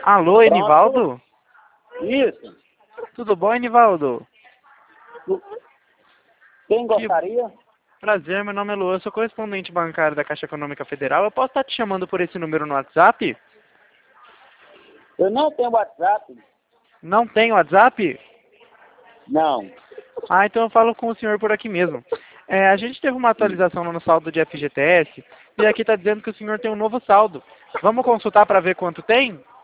Alô, Pronto. Enivaldo? Isso. Tudo bom, Enivaldo? Quem gostaria? Prazer, meu nome é Luan, sou correspondente bancário da Caixa Econômica Federal. Eu posso estar te chamando por esse número no WhatsApp? Eu não tenho WhatsApp. Não tem WhatsApp? Não. Ah, então eu falo com o senhor por aqui mesmo. A gente teve uma atualização no saldo de FGTS e aqui está dizendo que o senhor tem um novo saldo. Vamos consultar para ver quanto tem?